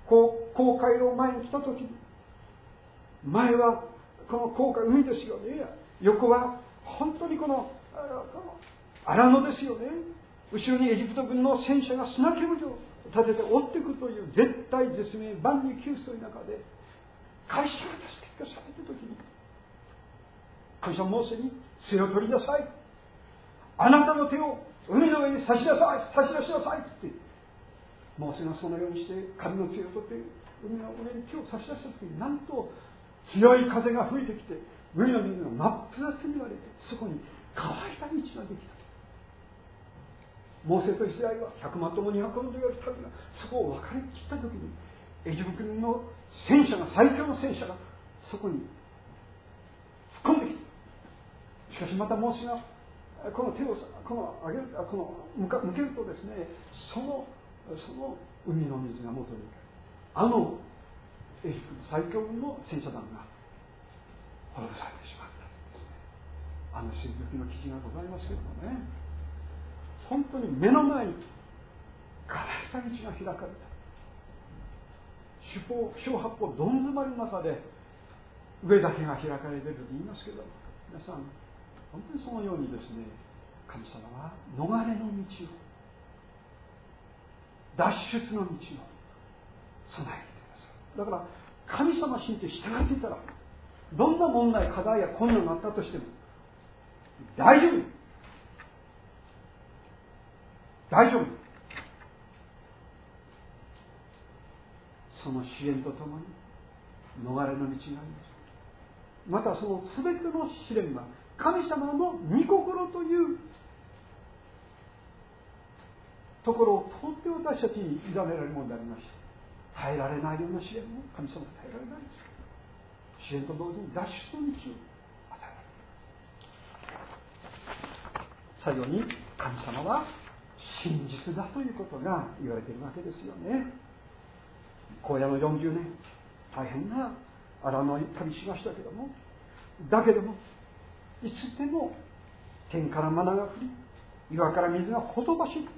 航海路を前に来た時に、前はこの航海海ですよね。横は本当にこの荒野ですよね。後ろにエジプト軍の戦車が砂煙を立てて追ってくるという絶対絶命万に窮すという中で、神様が助けてくださいという時に、神様モーセに杖を取りなさい、あなたの手を海の上に差し出しなさいって、モーセがそのようにして神の杖を取って海の上に手を差し出した時に、なんと強い風が吹いてきて、海の水が真っ二つに割れて、そこに乾いた道ができた。モーセとイスラエルは100万とも200万と言われた民がそこを分かり切った時に、エジプト軍の戦車が、最強の戦車がそこに突っ込んできた。しかしまたモーセがこの手を上げる、向けるとですね、その海の水が元にあのエジプト最強軍の戦車団が滅ぼされてしまった。新約の記事がございますけれどもね、本当に目の前に乾いた道が開かれた。四方八方どん詰まりの中で上だけが開かれていると言いますけど、皆さん本当にそのようにですね、神様は逃れの道を、脱出の道を備えていてください。だから神様信じて従っていたら、どんな問題、課題や困難があったとしても大丈夫、大丈夫。その支援とともに逃れの道があります。またその全ての試練は神様の御心というところを通って私たちに委ねられるものでありまして、耐えられないような試練も神様は耐えられないです。試練と同時に脱出の道を与えられる。最後に神様は真実だということが言われているわけですよね。荒野の40年、大変な荒野を旅しましたけども、だけどもいつでも天からマナが降り、岩から水がほとばしる。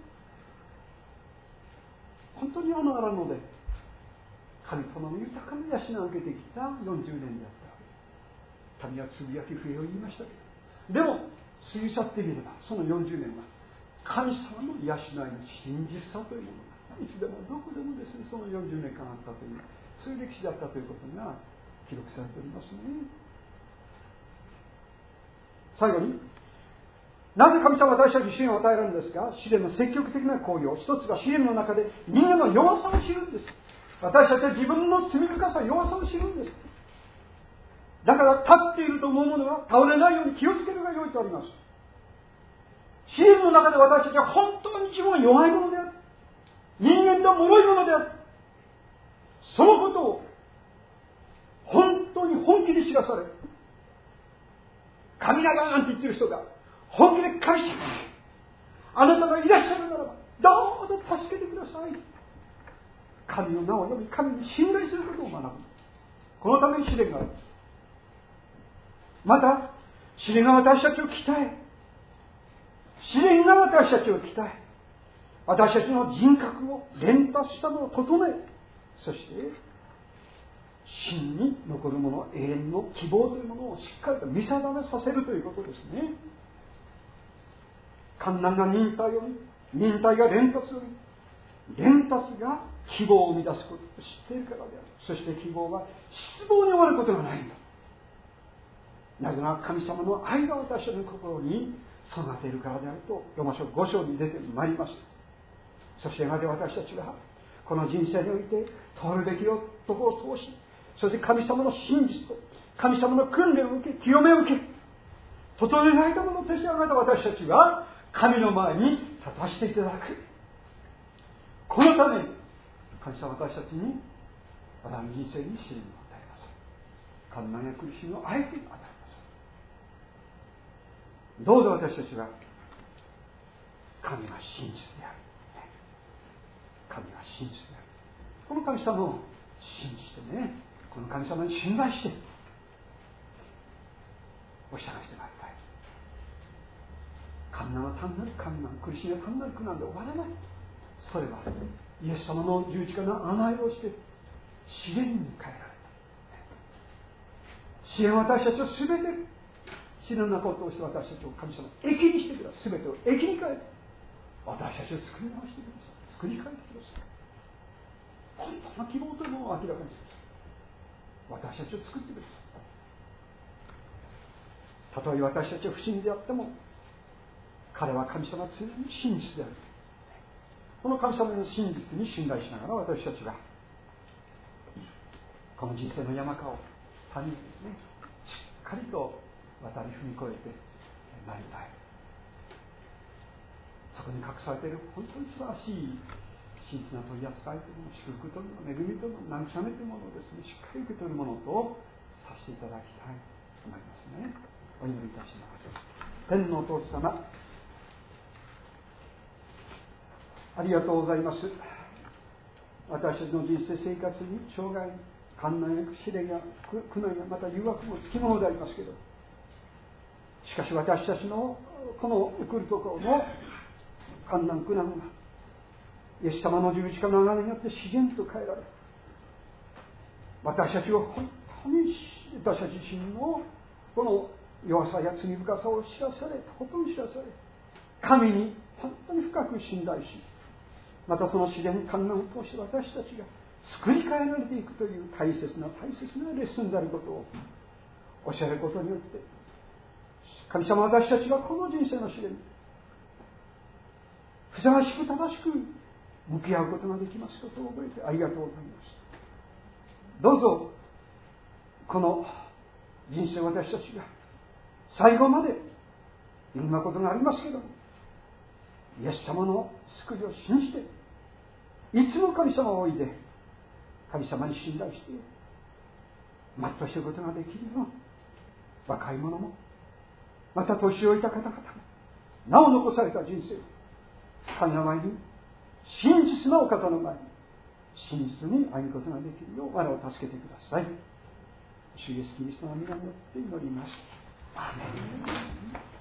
本当に荒野で神様の豊かな養いを受けてきた40年であった。民はつぶやき笛を言いましたけど、でも過ぎ去ってみればその40年は神様の養いの真実さというものがいつでもどこでもですね、その40年間あったという、そういう歴史だったということが記録されておりますね。最後に、なぜ神様は私たちに試練を与えるんですか。試練の積極的な行為を、一つは試練の中で人間の弱さを知るんです。私たちは自分の罪深さ、弱さを知るんです。だから立っていると思うものは倒れないように気をつけるが良いとあります。試練の中で私たちは本当に自分は弱いものである、人間と脆いものである、そのことを本当に本気で知らされる。神だなんて言ってる人が本気で神様、あなたがいらっしゃるならばどうぞ助けてください、神の名を呼び神に信頼することを学ぶ。このために試練がある。また試練が私たちを鍛え、試練が私たちを鍛え、私たちの人格を連達したのを整え、そして真に残るもの、永遠の希望というものをしっかりと見定めさせるということですね。困難な忍耐を見、忍耐が連達を見、連達が希望を生み出すことを知っているからである。そして希望は失望に終わることがないんだ。なぜなら神様の愛が私たちの心に備えているからであると、ローマ書5章に出てまいります。そしてやがて私たちがこの人生において通るべきところを通し、そして神様の真実と神様の訓練を受け、清めを受け、整えられたものとしてあがた私たちは神の前に立たせていただく。このために神様は私たちに我々の人生に試練を与えます。困難や苦しみをあえて与えます。どうぞ私たちは神は真実である、神は真実である、この神様を信じてね、この神様に信頼してお従いしてまいりたい。困難は単なる困難、苦しみは単なる苦難で終わらない。それはイエス様の十字架の甘えをして試練に変えられた。試練は私たちを全て試練なことをして私たちを神様益にしてください。全てを益に変えて私たちを作り直してください。作り変えてください。本当の希望というものを明らかにしてください。私たちを作ってください。たとえ私たちは不信であっても彼は神様は常に真実である。この神様の真実に信頼しながら私たちがこの人生の山川を谷をですね、しっかりと渡り踏み越えてまいりたい。そこに隠されている本当に素晴らしい真実な取り扱いというもの、祝福というもの、恵みというもの、慰めというものをですね、しっかり受け取るものとさせていただきたいと思いますね。お祈りいたします。天のお父様、ありがとうございます。私たちの人生生活に障害、困難や試練や苦難やまた誘惑もつきものでありますけど、しかし私たちのこの送るところの困難苦難はイエス様の十字架の流れによって自然と変えられ、私たちを本当に私たち自身のこの弱さや罪深さを知らされ、とことん知らされ、神に本当に深く信頼し、またその試練困難を通して私たちが作り変えられていくという大切なレッスンであることをおっしゃることによって、神様、私たちはこの人生の試練にふさわしく正しく向き合うことができますことを覚えてありがとうございます。どうぞこの人生、私たちが最後までいろんなことがありますけども、イエス様の救いを信じていつも神様をおいで神様に信頼して全うすることができるよう、若い者もまた年老いた方々もなお残された人生を神の前に、真実なお方の前に真実に歩むことができるよう我を助けてください。主イエスキリストの皆によって祈ります。アーメン。